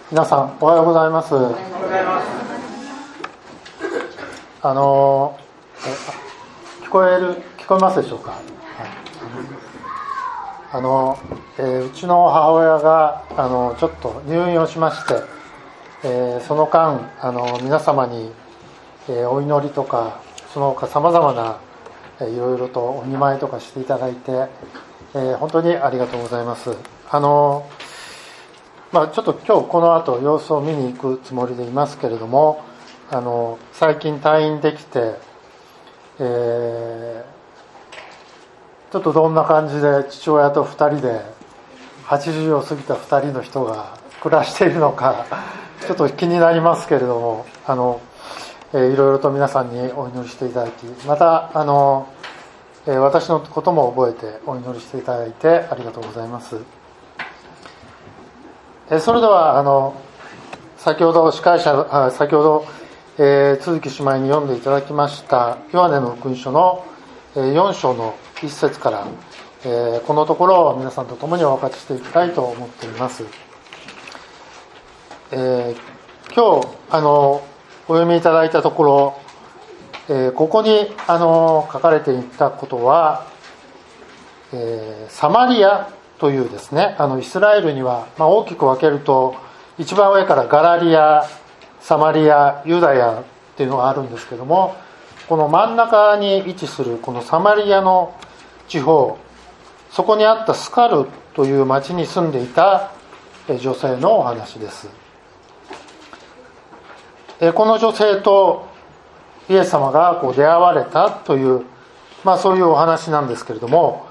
皆さんおはようございます。聞こえますでしょうか。うちの母親がちょっと入院をしまして、その間皆様に、お祈りとかその他さまざまないろいろとお見舞いとかしていただいて、本当にありがとうございます。ちょっと今日この後様子を見に行くつもりでいますけれども、最近退院できて、ちょっとどんな感じで父親と2人で80を過ぎた2人の人が暮らしているのかちょっと気になりますけれども、いろいろと皆さんにお祈りしていただき、また私のことも覚えてお祈りしていただいてありがとうございます。それでは先ほど都築姉妹に読んでいただきましたヨハネの福音書の4章の1節から、このところを皆さんと共にお分かちしていきたいと思っています。今日お読みいただいたところ、ここに書かれていたことは、サマリアというですね、イスラエルには、大きく分けると一番上からガラリア、サマリア、ユダヤっていうのがあるんですけども、この真ん中に位置するこのサマリアの地方、そこにあったスカルという町に住んでいた女性のお話です。この女性とイエス様が出会われたという、そういうお話なんですけれども、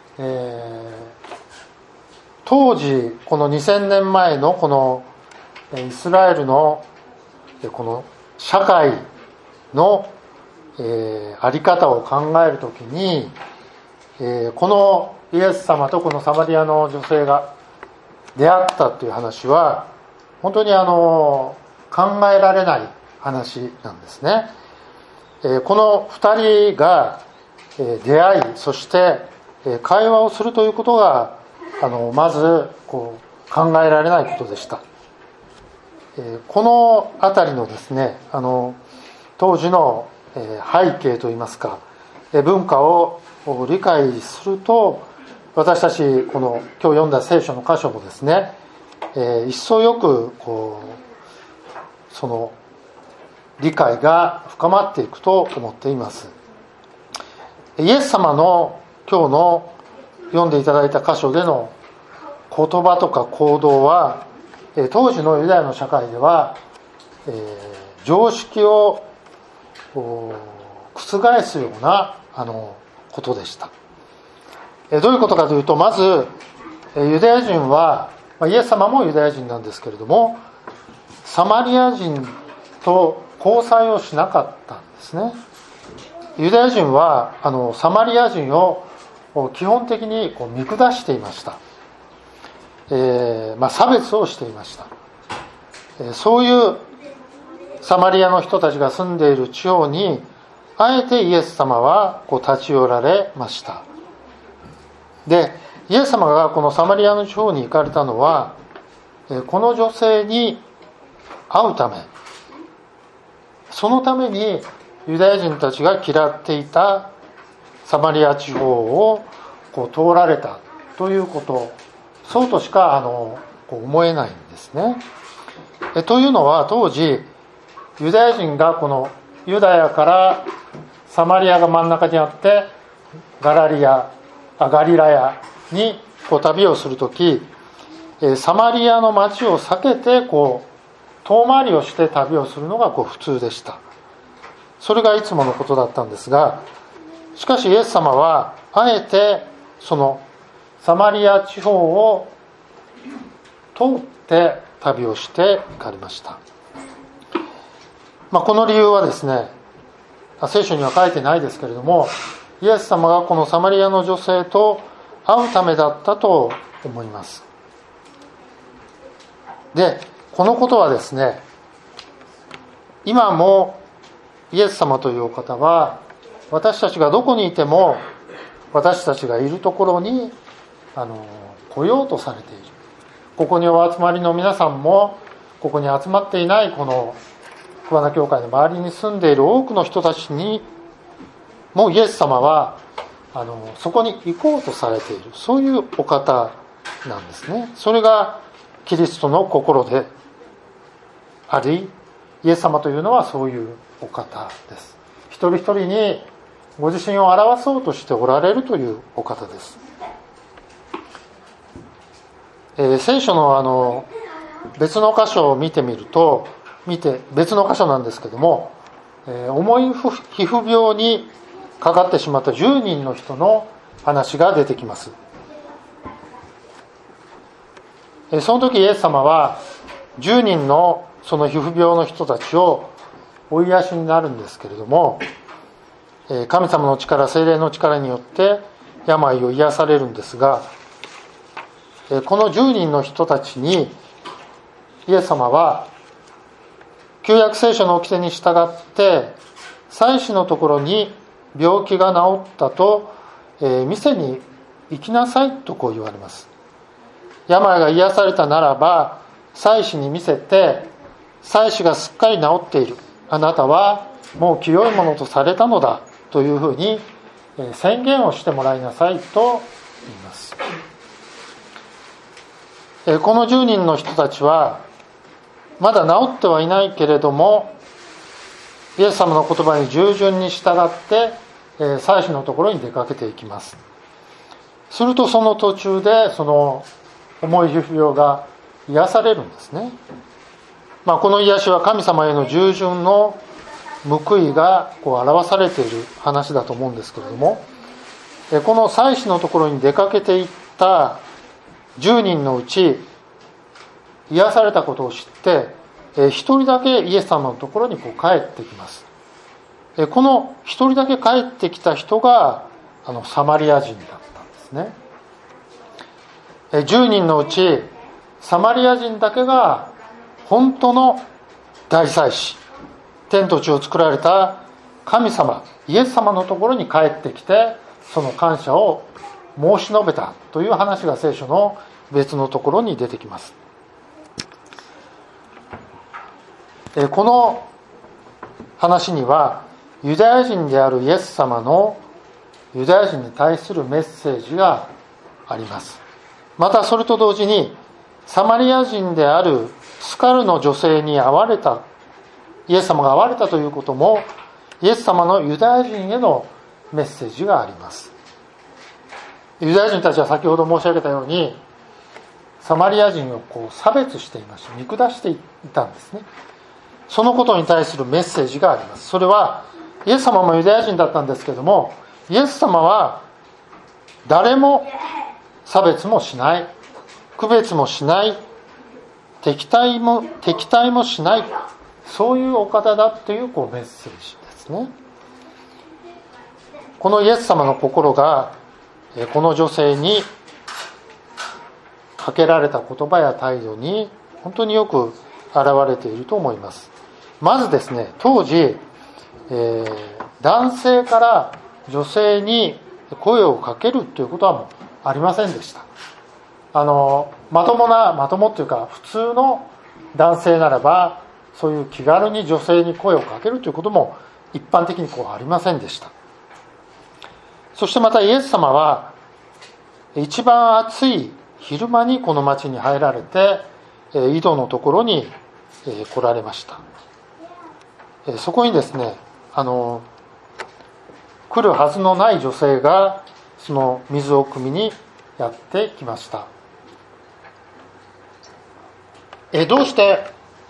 当時この2000年前のこのイスラエルのこの社会のあり方を考えるときに、このイエス様とこのサマリアの女性が出会ったという話は本当に考えられない話なんですね。この2人が出会い、そして会話をするということがまず考えられないことでした。このあたりのですね、当時の背景といいますか文化を理解すると、私たちこの今日読んだ聖書の箇所もですね、一層よくその理解が深まっていくと思っています。イエス様の今日の読んでいただいた箇所での言葉とか行動は、当時のユダヤの社会では、常識を覆すようなことでした。どういうことかというと、まずユダヤ人は、イエス様もユダヤ人なんですけれども、サマリア人と交際をしなかったんですね。ユダヤ人はサマリア人を基本的に見下していました。差別をしていました。そういうサマリアの人たちが住んでいる地方にあえてイエス様は立ち寄られました。で、イエス様がこのサマリアの地方に行かれたのは、この女性に会うため、そのためにユダヤ人たちが嫌っていたサマリア地方を通られたということ、そうとしか思えないんですね。というのは、当時ユダヤ人がこのユダヤからサマリアが真ん中にあってガリラヤに旅をするとき、サマリアの町を避けて遠回りをして旅をするのが普通でした。それがいつものことだったんですが、しかしイエス様はあえてそのサマリア地方を通って旅をして行かれました。この理由はですね、聖書には書いてないですけれども、イエス様がこのサマリアの女性と会うためだったと思います。で、このことはですね、今もイエス様というお方は私たちがどこにいても私たちがいるところに来ようとされている。ここにお集まりの皆さんもここに集まっていないこの桑名教会の周りに住んでいる多くの人たちにもイエス様はそこに行こうとされている、そういうお方なんですね。それがキリストの心であり、イエス様というのはそういうお方です。一人一人にご自身を表そうとしておられるというお方です。聖書の別の箇所を見てみると、別の箇所なんですけども、重い皮膚病にかかってしまった10人の人の話が出てきます。その時イエス様は10人のその皮膚病の人たちをお癒しになるんですけれども、神様の力、聖霊の力によって病を癒されるんですが、この10人の人たちにイエス様は旧約聖書の掟に従って祭司のところに病気が治ったと、店に行きなさいとこう言われます。病が癒されたならば祭司に見せて、祭司がすっかり治っている、あなたはもう清いものとされたのだというふうに宣言をしてもらいなさいと言います。この10人の人たちはまだ治ってはいないけれども、イエス様の言葉に従順に従って祭司のところに出かけていきます。するとその途中でその重い皮膚病が癒されるんですね。この癒しは神様への従順の報いが表されている話だと思うんですけれども、この祭司のところに出かけていった10人のうち、癒されたことを知って1人だけイエス様のところに帰ってきます。この1人だけ帰ってきた人がサマリア人だったんですね。10人のうちサマリア人だけが本当の大祭司、天と地を作られた神様イエス様のところに帰ってきて、その感謝を申し述べたという話が聖書の別のところに出てきます。この話にはユダヤ人であるイエス様のユダヤ人に対するメッセージがあります。またそれと同時にサマリア人であるスカルの女性に会われた、イエス様が会われたということもイエス様のユダヤ人へのメッセージがあります。ユダヤ人たちは先ほど申し上げたようにサマリア人を差別していました。見下していたんですね。そのことに対するメッセージがあります。それはイエス様もユダヤ人だったんですけども、イエス様は誰も差別もしない、区別もしない、敵対もしない、そういうお方だというメッセージですね。このイエス様の心がこの女性にかけられた言葉や態度に本当によく現れていると思います。まずですね、当時、男性から女性に声をかけるということはもうありませんでした。まともというか普通の男性ならばそういう気軽に女性に声をかけるということも一般的にありませんでした。そしてまたイエス様は一番暑い昼間にこの町に入られて井戸のところに来られました。そこにですね、来るはずのない女性がその水を汲みにやってきました。どうして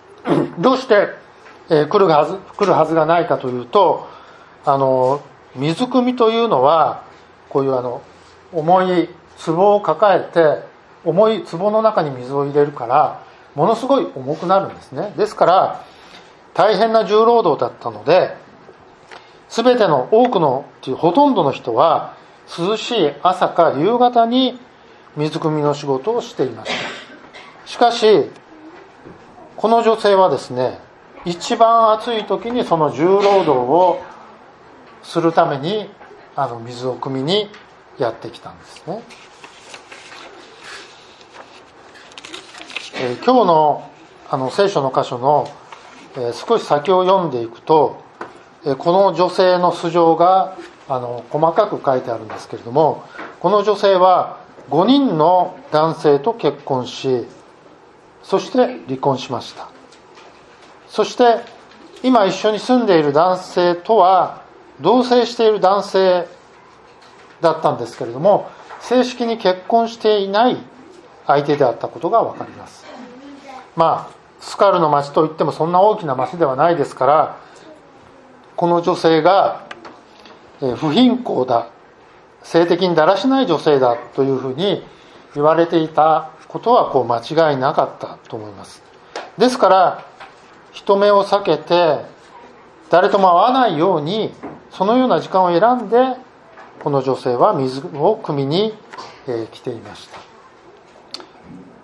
来るはずがないかというと、水汲みというのはこういう重い壺を抱えて重い壺の中に水を入れるからものすごい重くなるんですね。ですから大変な重労働だったので、全てのほとんどの人は涼しい朝か夕方に水汲みの仕事をしていました。しかしこの女性はですね、一番暑い時にその重労働をするために水を汲みにやってきたんですね。今日の聖書の箇所の、少し先を読んでいくと、この女性の素性が細かく書いてあるんですけれども、この女性は5人の男性と結婚し、そして離婚しました。そして今一緒に住んでいる男性とは同棲している男性だったんですけれども、正式に結婚していない相手であったことが分かります。スカルの町といってもそんな大きな町ではないですから、この女性が不貧困だ、性的にだらしない女性だというふうに言われていたことは間違いなかったと思います。ですから人目を避けて誰とも会わないように、そのような時間を選んでこの女性は水を汲みに来ていました。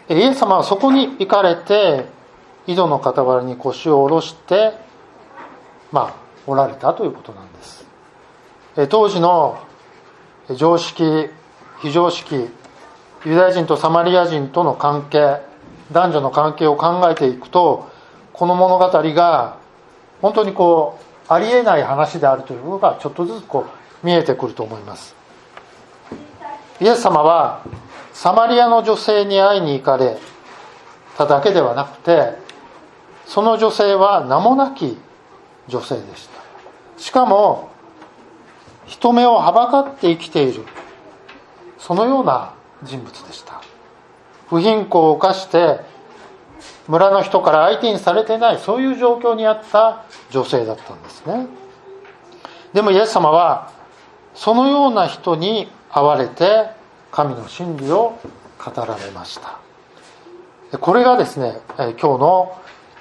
イエス様はそこに行かれて井戸の傍らに腰を下ろしておられたということなんです。当時の常識、非常識、ユダヤ人とサマリア人との関係、男女の関係を考えていくと、この物語が本当にありえない話であるということがちょっとずつ見えてくると思います。イエス様はサマリアの女性に会いに行かれただけではなくて、その女性は名もなき女性でした。しかも人目をはばかって生きている、そのような人物でした。不貧困を犯して村の人から相手にされていない、そういう状況にあった女性だったんですね。でもイエス様はそのような人に会われて神の真理を語られました。これがですね、今日の、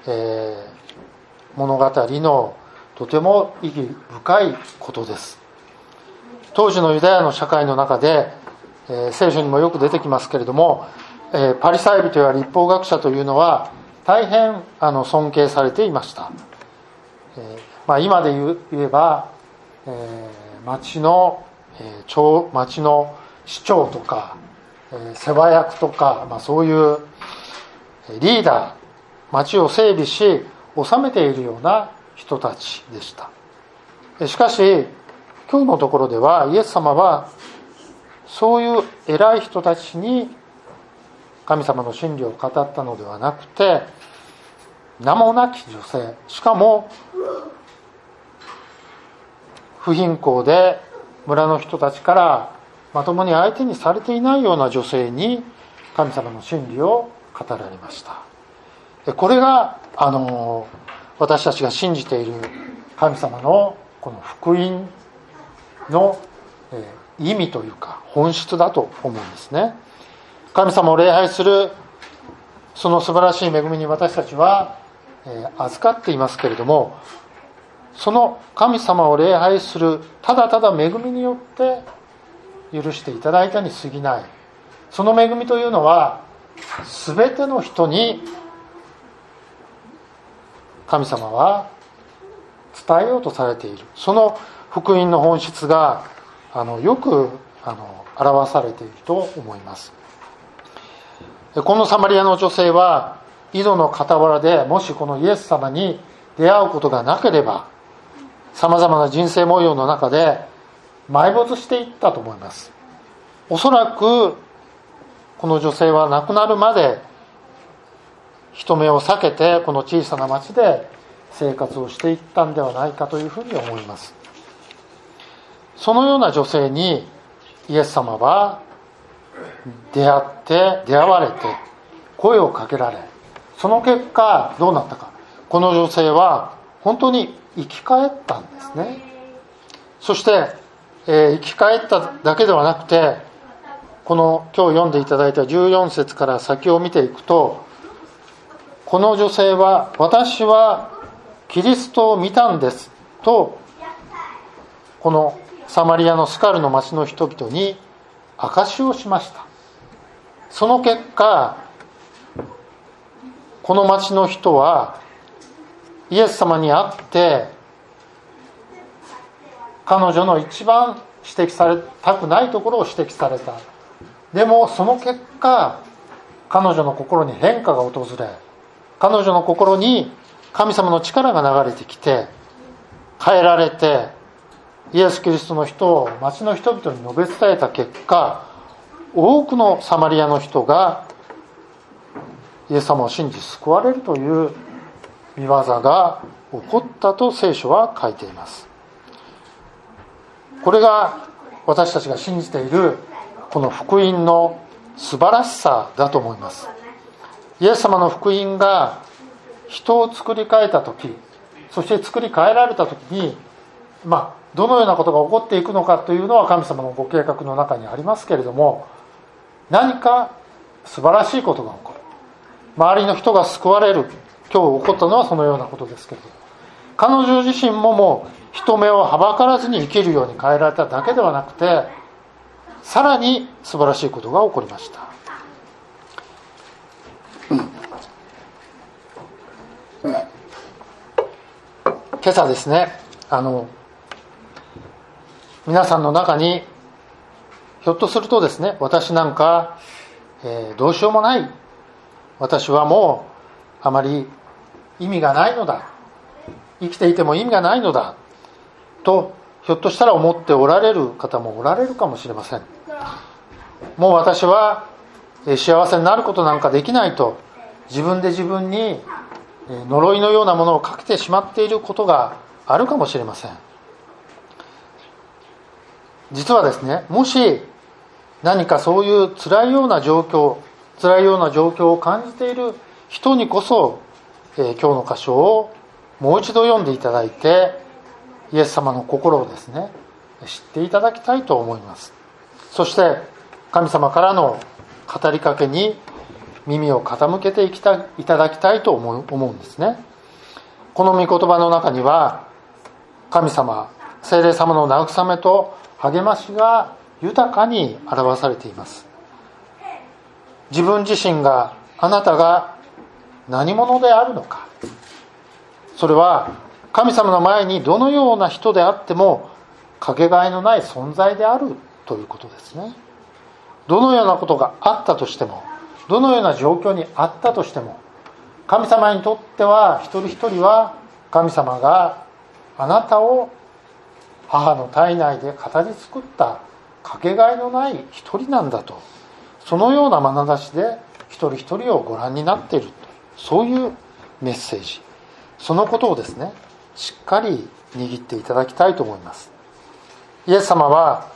物語のとても意義深いことです。当時のユダヤの社会の中で、聖書にもよく出てきますけれども、パリサイ人や律法学者というのは大変尊敬されていました。今で言えば、町の市長とか、世話役とか、そういうリーダー、町を整備し治めているような人たちでした。しかし今日のところではイエス様はそういう偉い人たちに神様の真理を語ったのではなくて、名もなき女性、しかも不貧困で村の人たちからまともに相手にされていないような女性に神様の真理を語られました。これが私たちが信じている神様のこの福音の意味というか本質だと思うんですね。神様を礼拝するその素晴らしい恵みに私たちは預かっていますけれども、その神様を礼拝するただただ恵みによって許していただいたに過ぎない。その恵みというのは全ての人に神様は伝えようとされている、その福音の本質がよく表されていると思います。このサマリアの女性は井戸の傍らでもしこのイエス様に出会うことがなければ、さまざまな人生模様の中で埋没していったと思います。おそらくこの女性は亡くなるまで人目を避けてこの小さな町で生活をしていったんではないかというふうに思います。そのような女性にイエス様は出会われて声をかけられ、その結果どうなったか、この女性は本当に生き返ったんですね。そして、生き返っただけではなくて、この今日読んでいただいた14節から先を見ていくと、この女性は私はキリストを見たんですと、このサマリアのスカルの町の人々に証しをしました。その結果、この町の人はイエス様に会って彼女の一番指摘されたくないところを指摘された。でもその結果、彼女の心に変化が訪れ、 彼女の心に神様の力が流れてきて、変えられて、イエス・キリストの人を町の人々に述べ伝えた結果、多くのサマリアの人がイエス様を信じ救われるという見業が起こったと聖書は書いています。これが私たちが信じているこの福音の素晴らしさだと思います。イエス様の福音が人を作り変えたとき、そして作り変えられたときに、どのようなことが起こっていくのかというのは神様のご計画の中にありますけれども、何か素晴らしいことが起こる。周りの人が救われる。今日起こったのはそのようなことですけれども、彼女自身も人目をはばからずに生きるように変えられただけではなくて、さらに素晴らしいことが起こりました。今朝ですね、皆さんの中にひょっとするとですね、私なんか、どうしようもない、私はもうあまり意味がないのだ、生きていても意味がないのだとひょっとしたら思っておられる方もおられるかもしれません。もう私は幸せになることなんかできないと、自分で自分に呪いのようなものをかけてしまっていることがあるかもしれません。実はですね、もし何かそういう辛いような状況を感じている人にこそ、今日の箇所をもう一度読んでいただいて、イエス様の心をですね、知っていただきたいと思います。そして神様からの語りかけに耳を傾けていただきたいと思うんですね。この御言葉の中には、神様、聖霊様の慰めと励ましが豊かに表されています。自分自身が、あなたが何者であるのか、それは神様の前にどのような人であってもかけがえのない存在であるということですね。どのようなことがあったとしても、どのような状況にあったとしても、神様にとっては一人一人は神様があなたを母の体内で形作ったかけがえのない一人なんだと、そのような眼差しで一人一人をご覧になっている、そういうメッセージ、そのことをですね、しっかり握っていただきたいと思います。イエス様は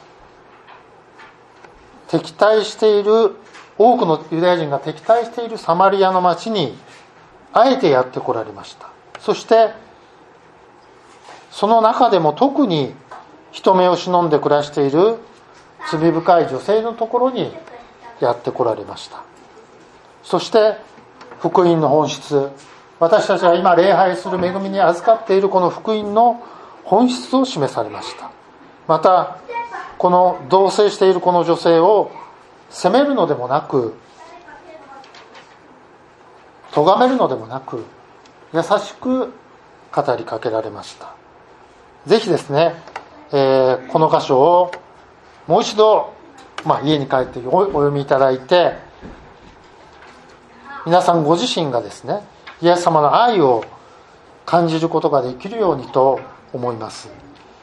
敵対している、多くのユダヤ人が敵対しているサマリアの町にあえてやって来られました。そしてその中でも特に人目を忍んで暮らしている罪深い女性のところにやって来られました。そして福音の本質、私たちが今礼拝する恵みに預かっているこの福音の本質を示されました。またこの同棲しているこの女性を責めるのでもなく、咎めるのでもなく、優しく語りかけられました。ぜひですね、この箇所をもう一度、家に帰ってお読みいただいて、皆さんご自身がですね、イエス様の愛を感じることができるようにと思います。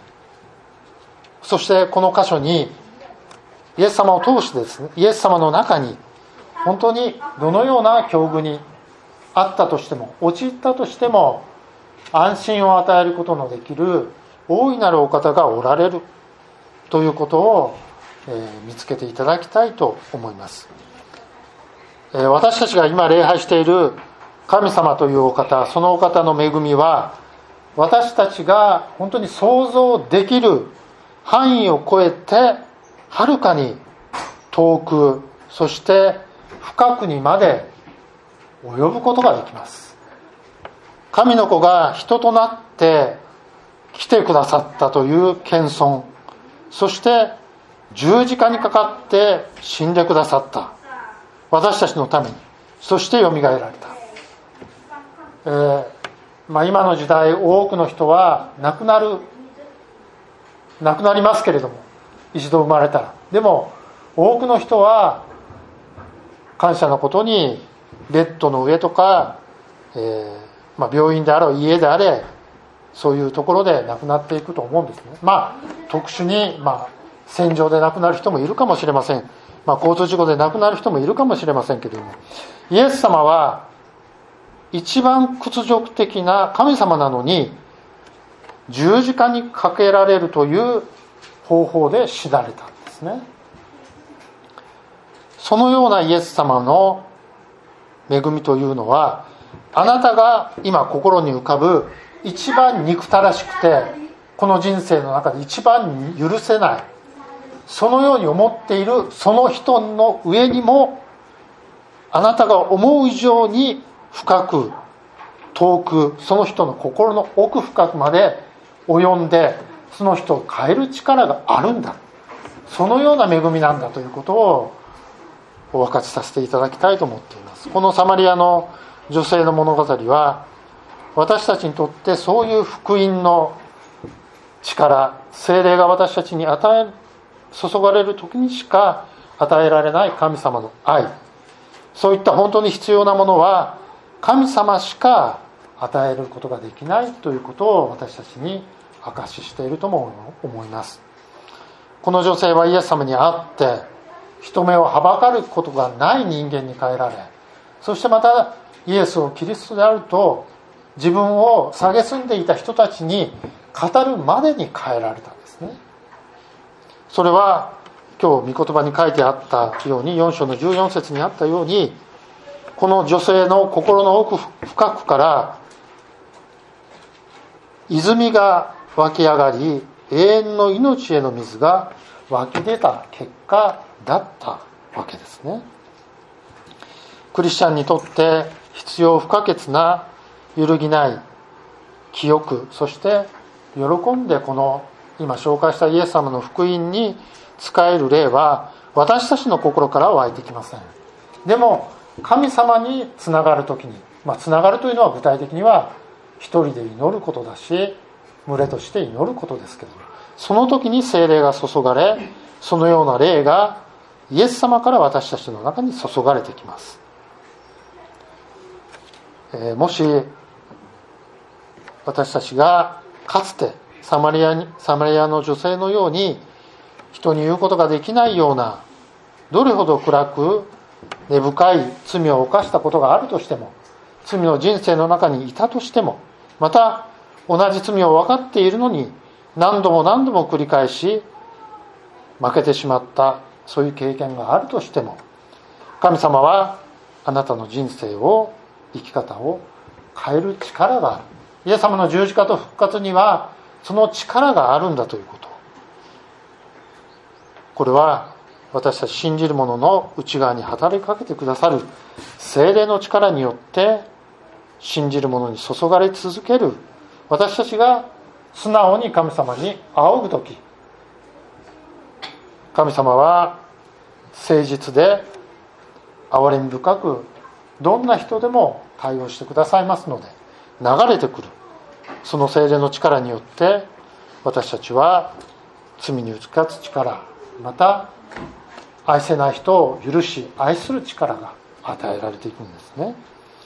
そしてこの箇所にイエス様を通してですね、イエス様の中に本当にどのような境遇にあったとしても、陥ったとしても安心を与えることのできる大いなるお方がおられるということを、見つけていただきたいと思います。私たちが今礼拝している神様というお方、そのお方の恵みは私たちが本当に想像できる範囲を超えてはるかに遠く、そして深くにまで及ぶことができます。神の子が人となって来てくださったという謙遜、そして十字架にかかって死んでくださった、私たちのために、そしてよみがえられた。今の時代多くの人は亡くなりますけれども、一度生まれたら。でも多くの人は感謝のことにベッドの上とか、 病院であれ家であれそういうところで亡くなっていくと思うんですね。特殊に、戦場で亡くなる人もいるかもしれません。交通事故で亡くなる人もいるかもしれませんけれども、イエス様は一番屈辱的な神様なのに十字架にかけられるという方法で死なれたんですね。そのようなイエス様の恵みというのは、あなたが今心に浮かぶ一番憎たらしくてこの人生の中で一番許せない、そのように思っているその人の上にも、あなたが思う以上に深く遠く、その人の心の奥深くまで及んでその人を変える力があるんだ、そのような恵みなんだということをお分かちさせていただきたいと思っています。このサマリアの女性の物語は、私たちにとってそういう福音の力、聖霊が私たちに注がれる時にしか与えられない神様の愛、そういった本当に必要なものは神様しか与えることができないということを私たちに証ししているとも思います。この女性はイエス様に会って人目をはばかることがない人間に変えられ、そしてまたイエスをキリストであると自分を蔑んでいた人たちに語るまでに変えられたんですね。それは今日御言葉に書いてあったように、4章の14節にあったように、この女性の心の奥深くから泉が湧き上がり、永遠の命への水が湧き出た結果だったわけですね。クリスチャンにとって必要不可欠な揺るぎない記憶、そして喜んでこの今紹介したイエス様の福音に仕える霊は私たちの心からは湧いてきません。でも神様につながるときに、つながるというのは具体的には一人で祈ることだし、群れとして祈ることですけど、その時に聖霊が注がれ、そのような霊がイエス様から私たちの中に注がれてきます。もし私たちがかつてサマリアの女性のように人に言うことができないような、どれほど暗く根深い罪を犯したことがあるとしても、罪の人生の中にいたとしても、また同じ罪を分かっているのに何度も何度も繰り返し負けてしまった、そういう経験があるとしても、神様はあなたの人生を、生き方を変える力がある。イエス様の十字架と復活にはその力があるんだということ、これは私たち信じる者の内側に働きかけてくださる聖霊の力によって信じる者に注がれ続ける、私たちが素直に神様に仰ぐとき、神様は誠実で憐れみ深くどんな人でも対応してくださいますので、流れてくるその聖霊の力によって私たちは罪に打ち勝つ力、また愛せない人を許し愛する力が与えられていくんですね。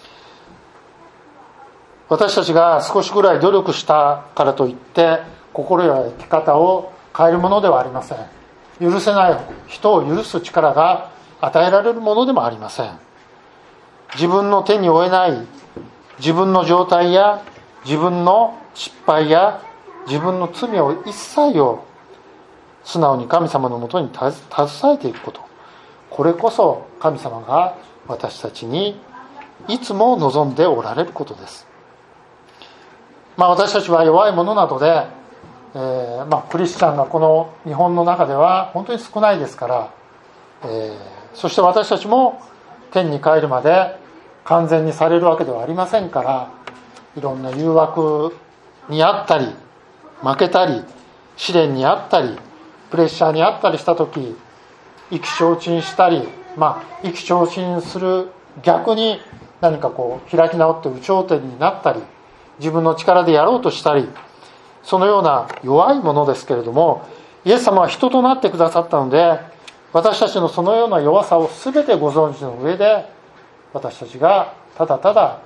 私たちが少しぐらい努力したからといって心や生き方を変えるものではありません。許せない人を許す力が与えられるものでもありません。自分の手に負えない自分の状態や自分の失敗や自分の罪を一切を素直に神様のもとに携えていくこと、これこそ神様が私たちにいつも望んでおられることです。私たちは弱いものなどで、クリスチャンがこの日本の中では本当に少ないですから、そして私たちも天に帰るまで完全にされるわけではありませんから、いろんな誘惑にあったり負けたり試練にあったりプレッシャーにあったりした時、意気消沈したり、意気消沈する逆に何か開き直って有頂天になったり、自分の力でやろうとしたり、そのような弱いものですけれども、イエス様は人となってくださったので、私たちのそのような弱さを全てご存知の上で、私たちがただただ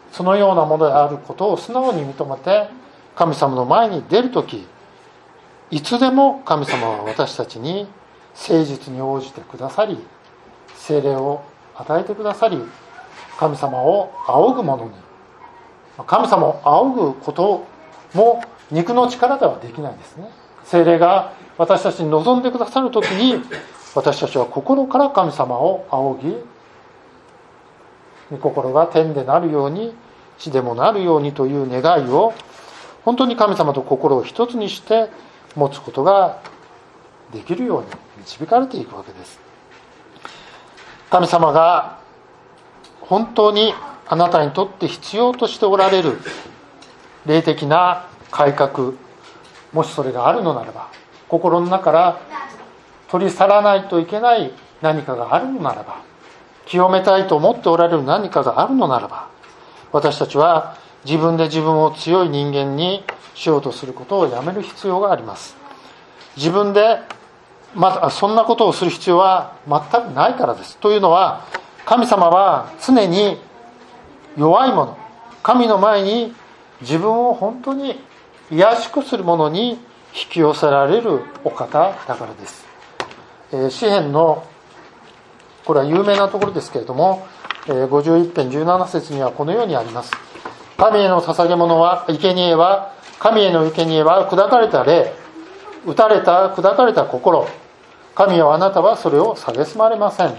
そのようなものであることを素直に認めて神様の前に出るとき、いつでも神様は私たちに誠実に応じてくださり、聖霊を与えてくださり、神様を仰ぐ者に、神様を仰ぐことも肉の力ではできないですね。聖霊が私たちに望んでくださるときに、私たちは心から神様を仰ぎ、御心が天でなるように地でもなるようにという願いを本当に神様と心を一つにして持つことができるように導かれていくわけです。神様が本当にあなたにとって必要としておられる霊的な改革、もしそれがあるのならば、心の中から取り去らないといけない何かがあるのならば、清めたいと思っておられる何かがあるのならば、私たちは自分で自分を強い人間にしようとすることをやめる必要があります。自分でそんなことをする必要は全くないからです。というのは、神様は常に弱い者、神の前に自分を本当に卑しくする者に引き寄せられるお方だからです。詩編のこれは有名なところですけれども、51編17節にはこのようにあります。神への捧げ物は、生贄は、神への生贄は砕かれた霊、打たれた砕かれた心、神よあなたはそれを蔑まれません。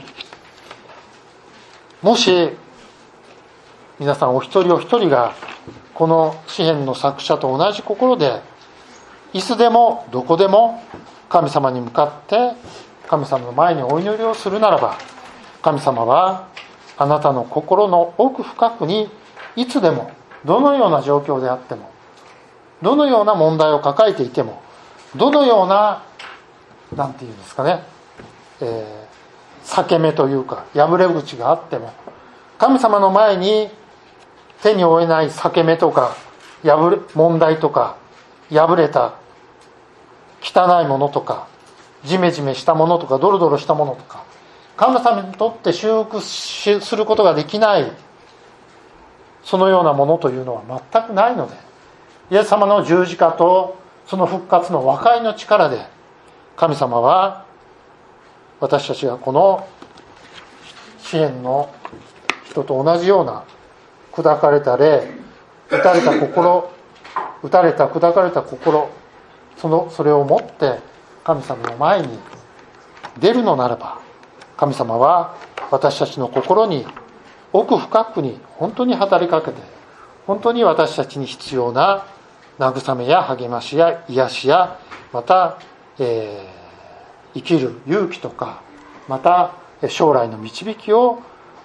もし皆さんお一人お一人がこの詩編の作者と同じ心で、いつでもどこでも神様に向かって神様の前にお祈りをするならば、神様はあなたの心の奥深くにいつでも、どのような状況であっても、どのような問題を抱えていても、どのようななんていうんですかね、裂け目というか破れ口があっても、神様の前に手に負えない裂け目とか問題とか、破れた汚いものとか、ジメジメしたものとか、ドロドロしたものとか、神様にとって修復することができない、そのようなものというのは全くないので、イエス様の十字架とその復活の和解の力で、神様は私たちがこの詩篇の人と同じような砕かれた霊、打たれた心、打たれた砕かれた心、それを持って神様の前に出るのならば、神様は私たちの心に奥深くに本当に働きかけて、本当に私たちに必要な慰めや励ましや癒しや、また、生きる勇気とか、また将来の導きを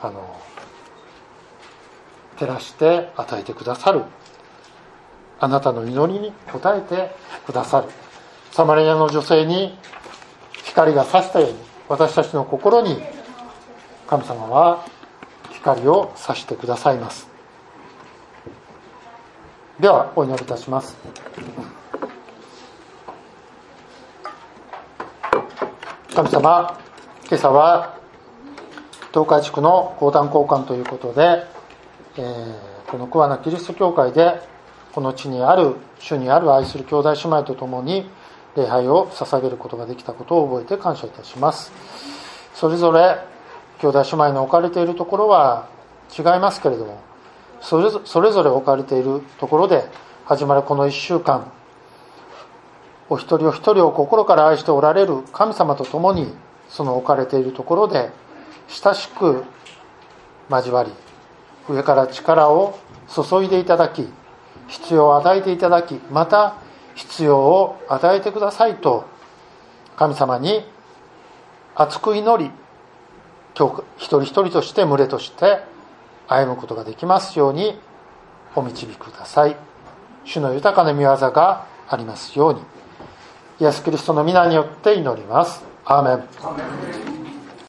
照らして与えてくださる、あなたの祈りに応えてくださる、サマリアの女性に光が差したように、私たちの心に神様は光を差してくださいます。ではお祈りいたします。神様、今朝は東海地区の講談交換ということで、この桑名キリスト教会でこの地にある主にある愛する兄弟姉妹と共に礼拝を捧げることができたことを覚えて感謝いたします。それぞれ兄弟姉妹の置かれているところは違いますけれども、それぞれ置かれているところで始まるこの1週間、お一人お一人を心から愛しておられる神様と共に、その置かれているところで親しく交わり、上から力を注いでいただき、必要を与えていただき、また必要を与えてくださいと神様に熱く祈り、一人一人として群れとして歩むことができますようにお導きください。主の豊かな御業がありますように、イエス・キリストの皆によって祈ります。アーメン。